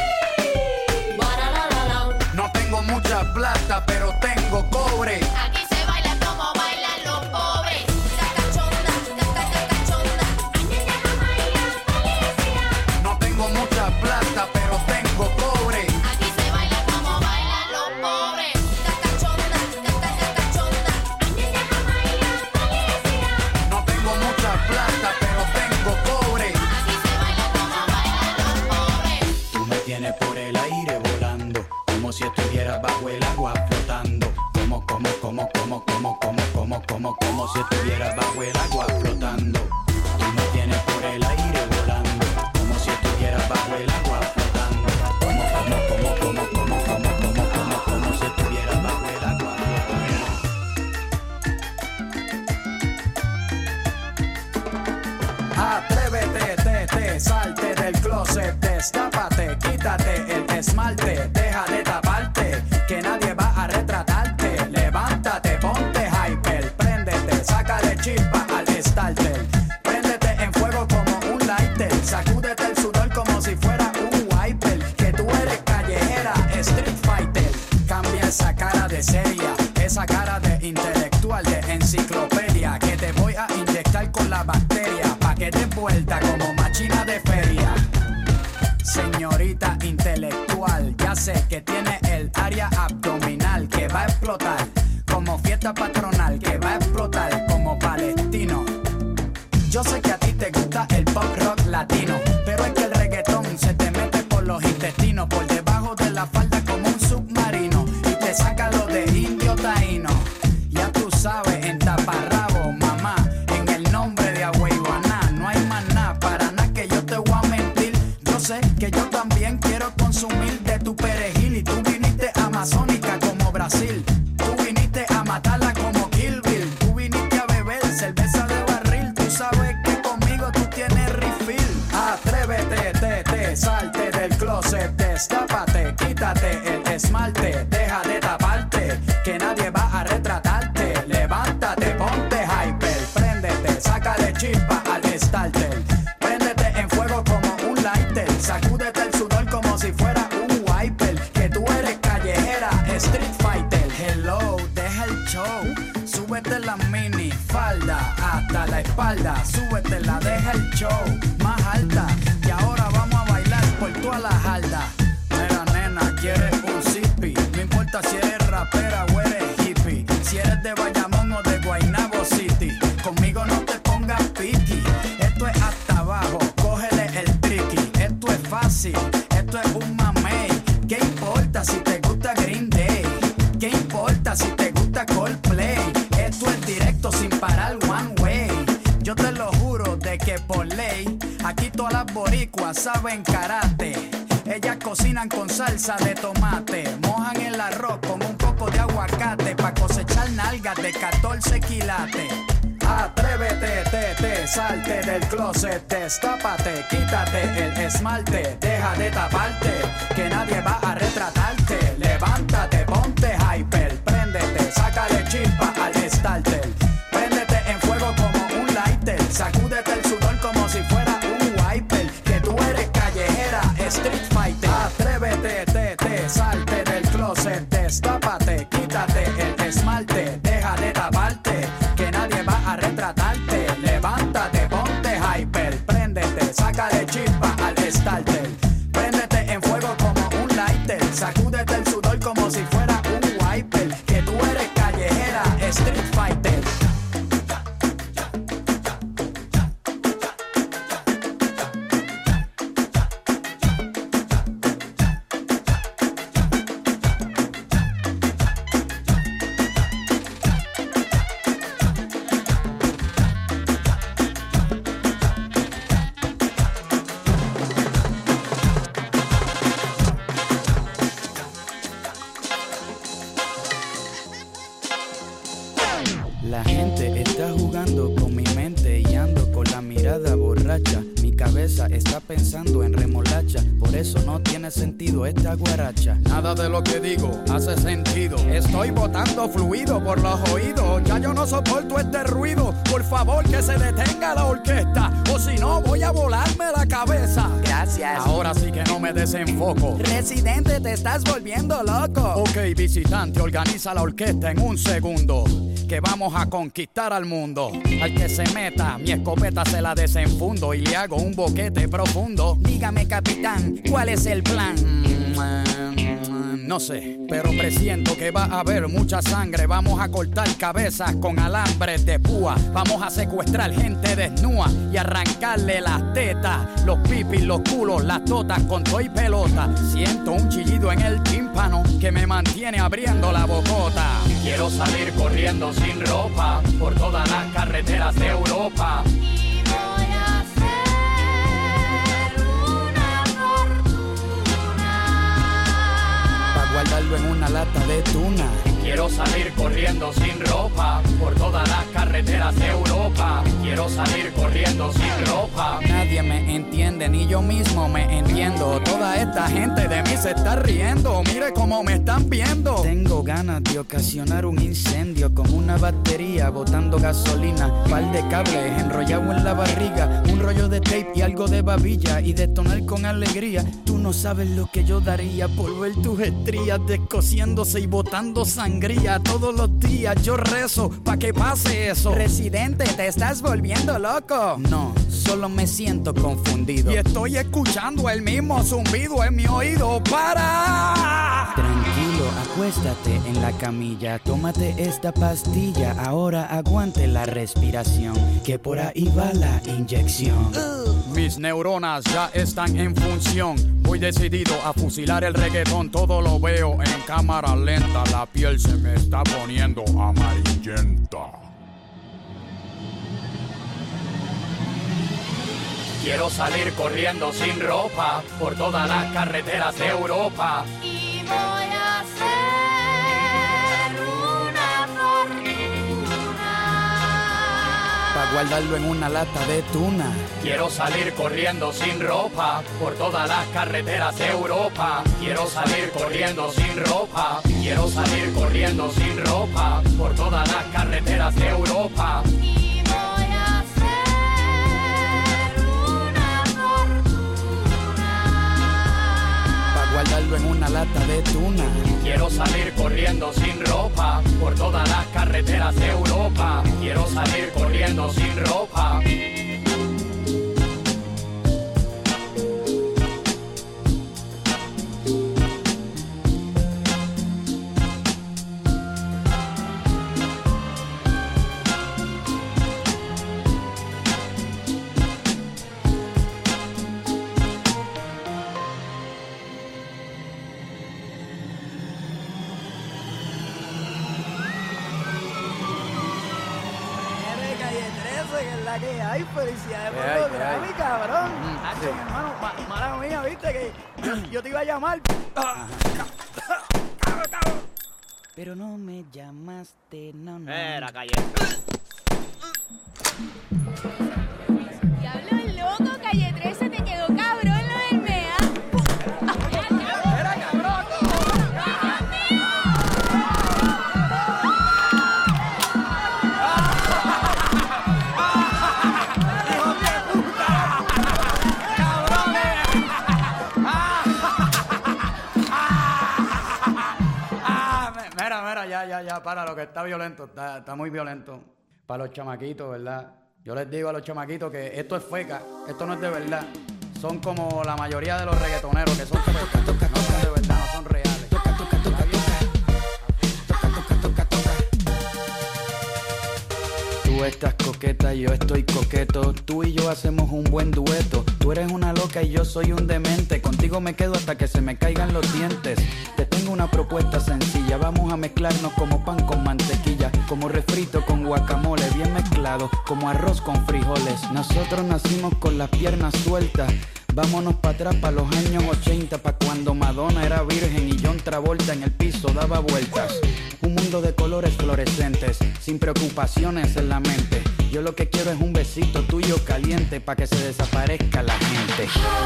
No tengo mucha plata, pero tengo cobre. Aquí se baila como bailan los pobres. Cachonda, cachonda. No tengo mucha plata, pero tengo cobre. Aquí se baila como bailan los pobres. Cachonda, cachonda. No tengo mucha plata, pero tengo cobre. Aquí se baila como bailan los pobres. Tú me tienes por el aire volando, como si estuvieras bajo el agua flotando. Como, como, como, como, como, como, como, como, como si estuvieras bajo el agua flotando. Tú me tienes por el aire volando, como si estuvieras bajo el agua flotando. Como, como, como, como, como, como, como, como, como si estuvieras bajo el agua flotando. Atrévete, te, te, salte del closet, destápate, quítate el esmalte, deja de taparte, que nadie va a retratarte. Levántate, ponte hyper, préndete, sácale chispa al starter. Préndete en fuego como un lighter, sacúdete el sudor como si fuera un wiper. Que tú eres callejera, street fighter. Cambia esa cara de seria, esa cara de intelectual, de enciclopedia, que te voy a inyectar con la bacteria, pa' que te vuelta como machina de feria. Señorita intelectual, ya sé que tiene el área abdominal que va a explotar como fiesta patronal, que va a explotar como palestino. Yo sé que a ti te gusta el pop rock latino, pero es que el reggaetón se te mete por los intestinos, por debajo de la falda como un submarino, y te saca lo de indio taíno. Ya tú sabes, en taparrabo, mamá, en el nombre de Agüeyuaná, no hay más nada, para nada que yo te voy a mentir. Yo sé que yo también quiero consumir de tu perejil, y tú viniste amazónica como Brasil. Tú viniste a matarla como Kill Bill. Tú viniste a beber cerveza de barril. Tú sabes que conmigo tú tienes refill. Atrévete, te, te, salte del closet, destápate, quítate el esmalte, deja de taparte, que nadie va a retratarte. Levántate, ponte hyper, préndete, sácale chispa al starter. Préndete en fuego como un lighter, sacúdete el sudor como si fuera un wiper. Que tú eres callejera, street fighter. Hello, deja el show, súbete la mini falda hasta la espalda, súbete la, deja el show más alta, y ahora vamos a bailar por toda la jarda. Mira nena, quieres un zippy, no importa si eres rapera o eres hippie, si eres de Bayamón o de Guaynabo City, conmigo no te pongas piqui. Esto es hasta abajo, cógele el tricky, esto es fácil, esto es un mamey. ¿Qué importa si te gusta Green Day? ¿Qué importa si te gusta Coldplay? Esto es directo sin parar one way. Yo te lo juro de que por ley, aquí todas las boricuas saben karate. Ellas cocinan con salsa de tomate, mojan el arroz con un poco de aguacate, pa' cosechar nalgas de catorce quilates. Atrévete, te, te, salte del closet, destápate, quítate el esmalte, deja de taparte, que nadie va a retratarte. Levántate, ponte hyper, préndete, sácale chispa al starter. Préndete en fuego como un lighter, sacúdete el sudor como si fuera un wiper. Que tú eres callejera, street fighter. Atrévete, te, te, salte del closet, destápate, quítate el esmalte, deja de taparte, que nadie va a retratarte. Levántate, ponte hyper, préndete, sácale chispa al starter. Préndete en fuego como un lighter, sacúdete el sudor como si fuera un wiper. Que tú eres callejera, street fighter. La gente está jugando con mi mente y ando con la mirada borracha. Mi cabeza está pensando en remolacha, por eso no tiene sentido esta guaracha. Nada de lo que digo hace sentido. Estoy botando fluido por los oídos. Ya yo no soporto este ruido. Por favor que se detenga la orquesta, o si no voy a volarme la cabeza. Gracias. Ahora sí que no me desenfoco. Residente, te estás volviendo loco. Ok, visitante, organiza la orquesta en un segundo, que vamos a conquistar al mundo. Al que se meta, mi escopeta se la desenfundo y le hago un boquete profundo. Dígame, capitán, ¿cuál es el plan? No sé, pero presiento que va a haber mucha sangre. Vamos a cortar cabezas con alambres de púa. Vamos a secuestrar gente desnuda y arrancarle las tetas, los pipis, los culos, las totas con toy pelota. Siento un chillido en el tímpano que me mantiene abriendo la bocota. Quiero salir corriendo sin ropa por todas las carreteras de Europa. Y voy a hacer una fortuna. Pa' guardarlo en una lata de tuna. Quiero salir corriendo sin ropa por todas las carreteras de Europa. Quiero salir corriendo sin ropa. Nadie me entiende, ni yo mismo me entiendo. Toda esta gente de mí se está riendo. Mire cómo me están viendo. Tengo ganas de ocasionar un incendio con una batería botando gasolina, par de cables enrollado en la barriga, un rollo de tape y algo de babilla y detonar con alegría. Tú no sabes lo que yo daría por ver tus estrías descosiéndose y botando sangría. Todos los días yo rezo pa' que pase eso. Residente, ¿te estás volviendo loco? No, solo me siento confundido y estoy escuchando el mismo zumbido en mi oído. ¡Para! Tranquilo, acuéstate en la camilla, tómate esta pastilla, ahora aguante la respiración, que por ahí va la inyección. uh. Mis neuronas ya están en función. Voy decidido a fusilar el reggaetón. Todo lo veo en cámara lenta. La piel se me está poniendo amarillenta. Quiero salir corriendo sin ropa por todas las carreteras de Europa. Y voy a hacer una fortuna. Pa' guardarlo en una lata de tuna. Quiero salir corriendo sin ropa por todas las carreteras de Europa. Quiero salir corriendo sin ropa. Quiero salir corriendo sin ropa por todas las carreteras de Europa. Y voy a hacer una fortuna. Pa' guardarlo en una lata de tuna. Quiero salir corriendo sin ropa por todas las carreteras de Europa. Quiero salir corriendo sin ropa. Que hay felicidades por hay, los ¿qué Grammy, hay? cabrón. Mm, Hacho, sí. mi hermano, ma- mala mía, viste que yo, yo te iba a llamar. Pero no me llamaste, no, no. Era calle. ya, ya, para, lo que está violento, está, está muy violento. Para los chamaquitos, ¿verdad? Yo les digo a los chamaquitos que esto es feca, esto no es de verdad. Son como la mayoría de los reggaetoneros que son fecas, no son de verdad, no son reales. Toca, toca, toca, toca. Toca, toca, toca, toca. Tú estás coqueta, yo estoy coqueto. Tú y yo hacemos un buen dueto. Tú eres una loca y yo soy un demente. Contigo me quedo hasta que se me caigan los dientes. Te tengo una propuesta sencilla. Vamos a mezclarnos como pan con mantequilla, como refrito con guacamole, bien mezclado, como arroz con frijoles. Nosotros nacimos con las piernas sueltas. Vámonos para atrás, para los años ochenta, pa' cuando Madonna era virgen y John Travolta en el piso daba vueltas. Un mundo de colores fluorescentes, sin preocupaciones en la mente. Yo lo que quiero es un besito tuyo caliente, pa' que se desaparezca la gente.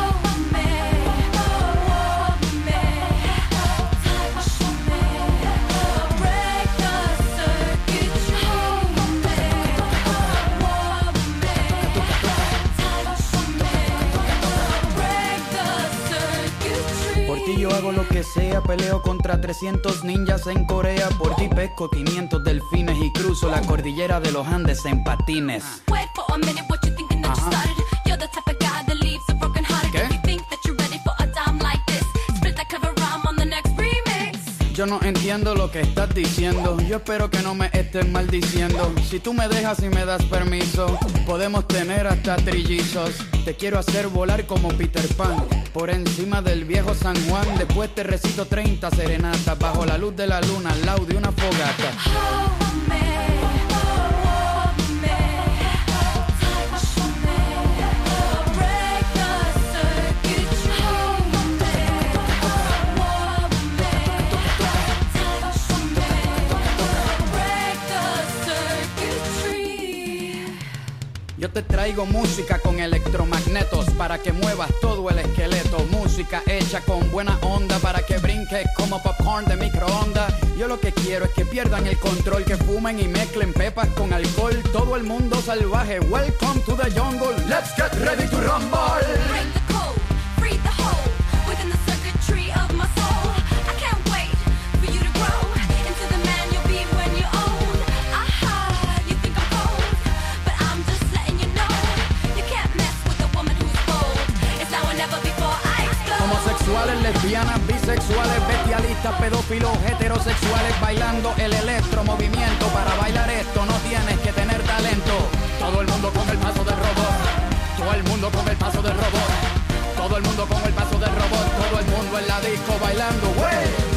Por ti yo hago lo que sea, peleo contra trescientos ninjas en Corea. Por ti pesco quinientos delfines y cruzo la cordillera de los Andes en patines. Wait for a minute, what you thinking that you started? You're the type of guy that leaves a broken hearted. ¿Qué? If you think that you're ready for a dime like this, split that cover rhyme on the next remix. Yo no entiendo lo que estás diciendo. Yo espero que no me estés maldiciendo. Si tú me dejas y me das permiso, podemos tener hasta trillizos. Te quiero hacer volar como Peter Pan por encima del viejo San Juan. Después te recito treinta serenatas bajo la luz de la luna al lado de una fogata. Yo te traigo música con electromagnetos para que muevas todo el esqueleto. Música hecha con buena onda para que brinques como popcorn de microondas. Yo lo que quiero es que pierdan el control, que fumen y mezclen pepas con alcohol. Todo el mundo salvaje, welcome to the jungle. Let's get ready to rumble. Break the code, free the hole within the circuitry of my soul. I can't wait for you to grow into the man you'll be when you're old. Aha, you think I'm cold, but I'm just letting you know you can't mess with a woman who's bold. It's now or never before I explode. Homosexuales, lesbianas, bisexuales, bestialistas, pedófilos, heterosexuales, bailando el electromovimiento. Para bailar esto no tienes que tener talento. Todo el mundo con el paso del robot. Todo el mundo con el paso del robot. Todo el mundo con el paso del robot. Todo el mundo en la disco bailando, wey.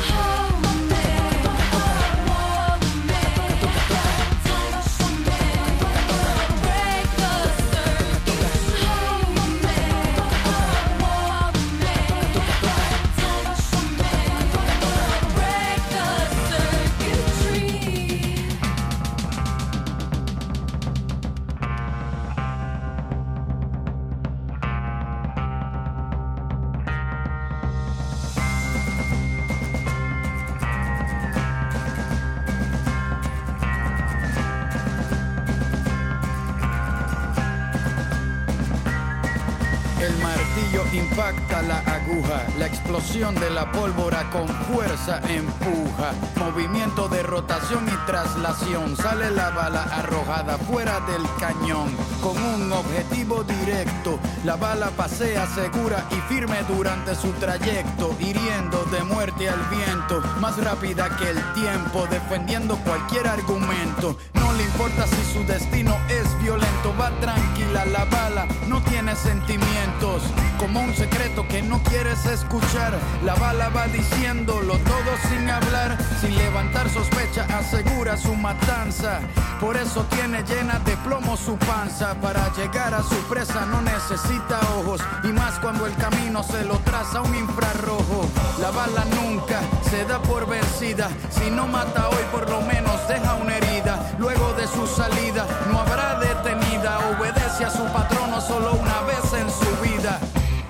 Impacta la aguja, la explosión de la pólvora con fuerza empuja. Movimiento de rotación y traslación, sale la bala arrojada fuera del cañón. Con un objetivo directo, la bala pasea segura y firme durante su trayecto, hiriendo de muerte al viento, más rápida que el tiempo, defendiendo cualquier argumento. No le importa si su destino es violento, va tranquila la bala, no tiene sentimientos. Como un secreto que no quieres escuchar, la bala va diciéndolo todo sin hablar. Sin levantar sospecha asegura su matanza. Por eso tiene llena de plomo su panza. Para llegar a su presa no necesita ojos, y más cuando el camino se lo traza un infrarrojo. La bala nunca se da por vencida. Si no mata hoy por lo menos deja una herida. Luego de su salida no habrá detenida. Obedece a su patrono solo una vez en su vida.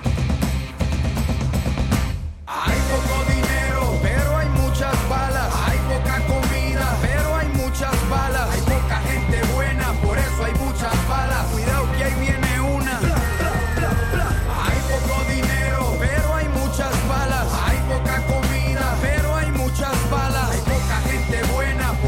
Hay poco dinero, pero hay muchas balas. Hay poca comida, pero hay muchas balas. Hay poca gente buena, por eso hay muchas balas. Cuidado que ahí viene una. Hay poco dinero, pero hay muchas balas. Hay poca comida, pero hay muchas balas. Hay poca gente buena,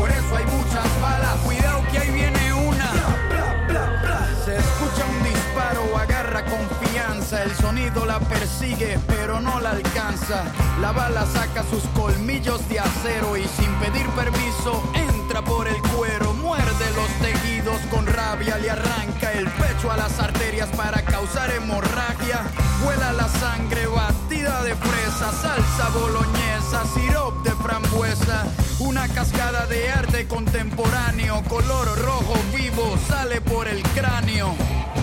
avanza, el sonido la persigue pero no la alcanza. La bala saca sus colmillos de acero y sin pedir permiso entra por el cuero. Muerde los tejidos con rabia, le arranca el pecho a las arterias para causar hemorragia. Vuela la sangre batida de fresa, salsa boloñesa, sirop de frambuesa. Una cascada de arte contemporáneo, color rojo vivo, sale por el cráneo.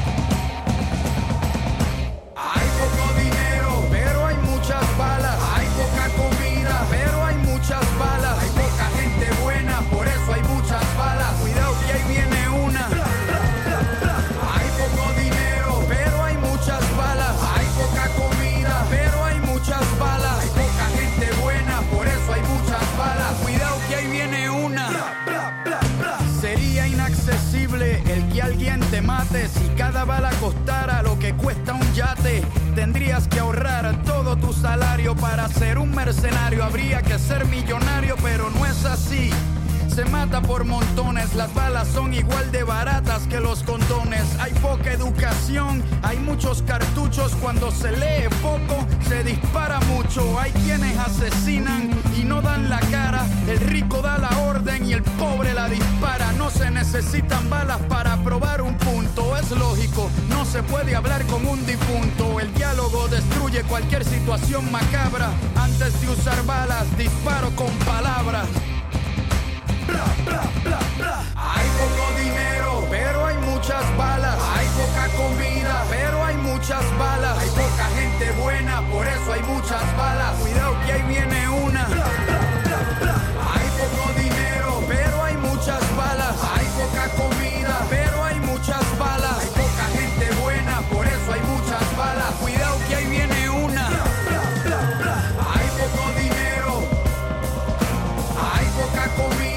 Hay poco dinero, pero hay muchas balas. Hay poca comida, pero hay muchas balas. Hay poca gente buena, por eso hay muchas balas. Cuidado que ahí viene una. Hay poco dinero, pero hay muchas balas. Hay poca comida, pero hay muchas balas. Hay poca gente buena, por eso hay muchas balas. Cuidado que ahí viene una. Sería inaccesible el que alguien te mate. Si cada bala costara lo que cuesta un yate, tendrías que ahorrar todo tu salario para ser un mercenario. Habría que ser millonario, pero no es así. Se mata por montones, las balas son igual de baratas que los condones. Hay poca educación, hay muchos cartuchos. Cuando se lee poco, se dispara mucho. Hay quienes asesinan y no dan la cara. El rico da la orden y el pobre la dispara. No se necesitan balas para probar un punto. Es lógico, no se puede hablar con un difunto. El diálogo destruye cualquier situación macabra. Antes de usar balas, disparo con palabras. Bla, bla, bla, bla. Hay poco dinero, pero hay muchas balas. Hay poca comida, pero hay muchas balas. Hay poca gente buena, por eso hay muchas balas. Cuidado que ahí viene una. Bla, bla, bla, bla. Hay poco dinero, pero hay muchas balas. Hay poca comida, pero hay muchas balas. Hay poca gente buena, por eso hay muchas balas. Cuidado que ahí viene una. Bla, bla, bla, bla. Hay poco dinero, hay poca comida.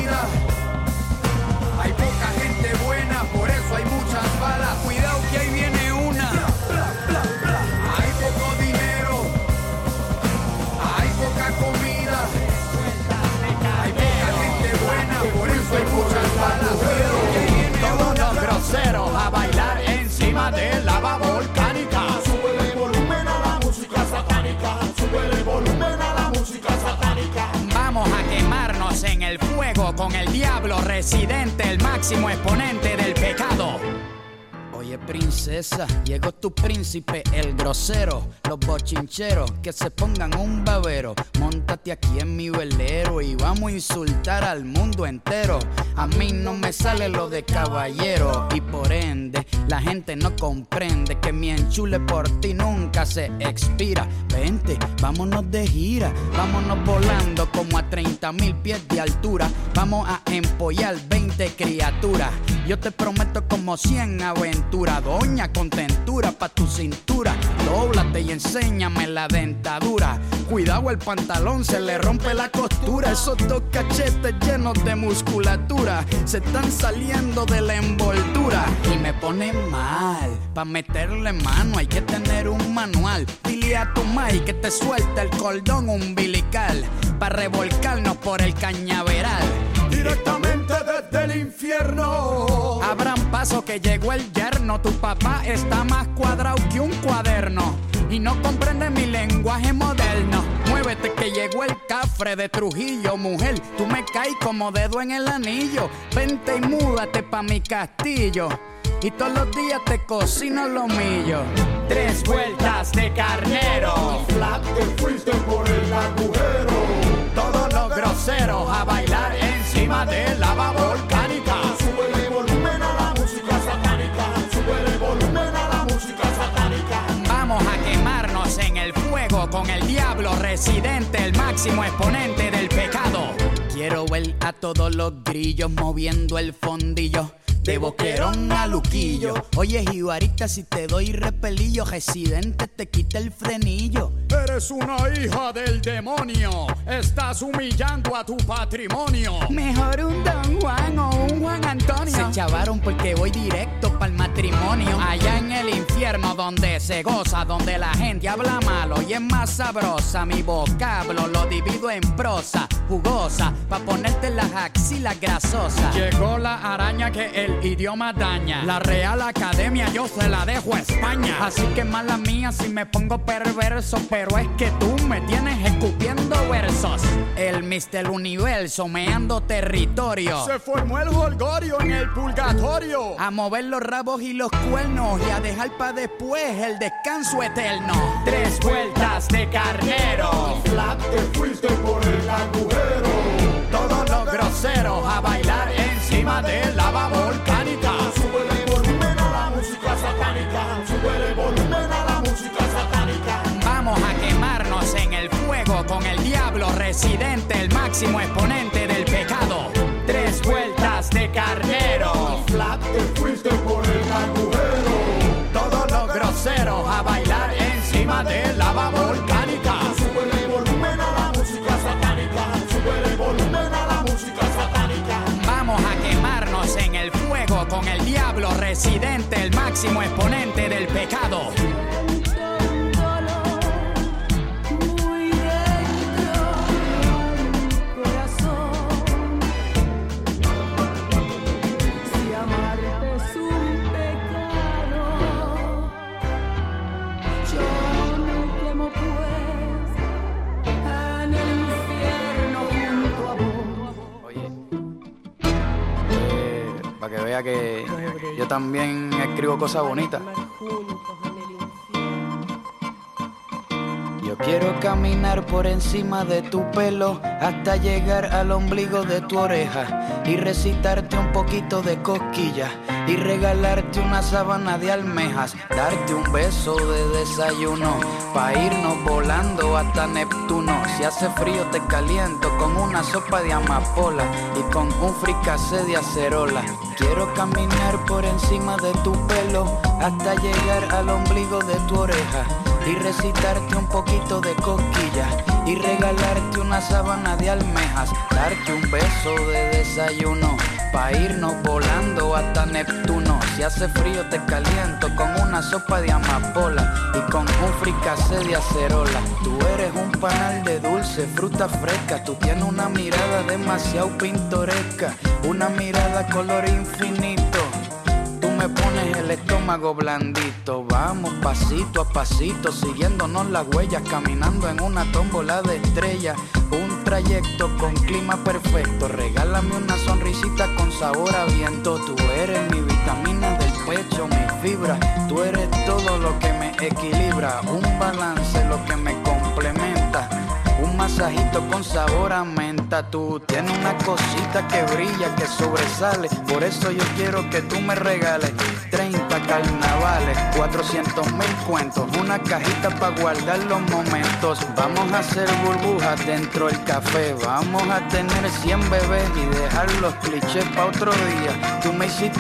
Hay poca gente buena, por eso hay muchas balas. Cuidado que ahí viene una. Bla, bla, bla. Hay poco dinero, hay poca comida. Hay poca gente buena, por eso hay muchas balas. Cuidado que ahí viene una. Todos los groseros a bailar encima de lava volcánica. Sube el volumen a la música satánica. Sube el volumen a la música satánica. Vamos a quemarnos en el fuego con el diablo residente, el máximo exponente del pecado. Oye princesa, llegó tu príncipe, el grosero. Los bochincheros que se pongan un babero. Móntate aquí en mi velero y vamos a insultar al mundo entero. A mí no me sale lo de caballero y por ende la gente no comprende que mi enchule por ti nunca se expira. Vente, vámonos de gira, vámonos volando como a treinta mil pies de altura. Vamos a empollar veinte criaturas. Yo te prometo como cien aventuras. Doña, contentura pa' tu cintura. Dóblate y enséñame la dentadura. Cuidado, el pantalón se le rompe la costura. Esos dos cachetes llenos de musculatura se están saliendo de la envoltura. Y me pone mal, pa' meterle mano hay que tener un manual. Dile a tu mai que te suelta el cordón umbilical pa' revolcarnos por el cañaveral. Directamente desde el infierno. Abran paso que llegó el yerno. Tu papá está más cuadrado que un cuaderno y no comprende mi lenguaje moderno. Muévete que llegó el cafre de Trujillo. Mujer, tú me caes como dedo en el anillo. Vente y múdate pa' mi castillo y todos los días te cocino lo millo. Tres vueltas de carnero. Flat te fuiste por el agujero. Todos los groseros a bailar encima de lava volcánica. Sube el volumen a la música satánica. Sube el volumen a la música satánica. Vamos a quemarnos en el fuego con el diablo residente, el máximo exponente del pecado. Quiero ver a todos los grillos moviendo el fondillo. De Boquerón a Luquillo. Oye, jibarita, si te doy repelillo, residente te quita el frenillo. Eres una hija del demonio. Estás humillando a tu patrimonio. Mejor un Don Juan o un Juan Antonio. Se chavaron porque voy directo pa'l matrimonio. Allá en el infierno donde se goza, donde la gente habla malo y es más sabrosa. Mi vocablo lo divido en prosa jugosa, pa' ponerte en las axilas grasosas. Llegó la araña que el idioma daña. La Real Academia yo se la dejo a España. Así que mala mía si me pongo perverso, pero es que tú me tienes escupiendo versos. El mister Universo meando territorio. Se formó el holgorio en el purgatorio. A mover los rabos y los cuernos y a dejar pa' después el descanso eterno. Tres vueltas de carnero. Y flat te fuiste por el agujero. Todos los groseros a bailar encima de lava volcánica. Sube el volumen a la música satánica. Sube el volumen a la música satánica. Vamos a quemarnos en el fuego con el diablo residente, el máximo exponente del pecado. Tres vueltas de carnero. Y flat te fuiste por el agujero. Todos los groseros a bailar encima de lava volcánica. Sube el volumen a la música satánica. Sube el volumen a la música satánica. Vamos a quemarnos en el fuego con el diablo residente, el máximo exponente del pecado. Para que vea que yo también escribo cosas bonitas. Yo quiero caminar por encima de tu pelo hasta llegar al ombligo de tu oreja y recitarte un poquito de cosquillas y regalarte una sábana de almejas, darte un beso de desayuno pa' irnos volando hasta Neptuno. Si hace frío te caliento con una sopa de amapola y con un fricasé de acerola. Quiero caminar por encima de tu pelo hasta llegar al ombligo de tu oreja y recitarte un poquito de cosquillas y regalarte una sábana de almejas, darte un beso de desayuno pa' irnos volando hasta Neptuno. Si hace frío te caliento con una sopa de amapola y con un fricasé de acerola. Tú eres un panal de dulce, fruta fresca, tú tienes una mirada demasiado pintoresca, una mirada color infinito. Tú me pones el estómago blandito. Vamos pasito a pasito, siguiéndonos las huellas, caminando en una tómbola de estrellas. Un trayecto con clima perfecto. Regálame una sonrisita con sabor a viento. Tú eres mi vitamina del pecho, mi fibra. Tú eres todo lo que me equilibra. Un balance lo que me complementa. Un masajito con sabor a menta. Tú tienes una cosita que brilla, que sobresale. Por eso yo quiero que tú me regales treinta carnavales, cuatrocientos mil cuentos, una cajita para guardar los momentos. Vamos a hacer burbujas dentro del café. Vamos a tener cien bebés y dejar los clichés para otro día. Tú me hiciste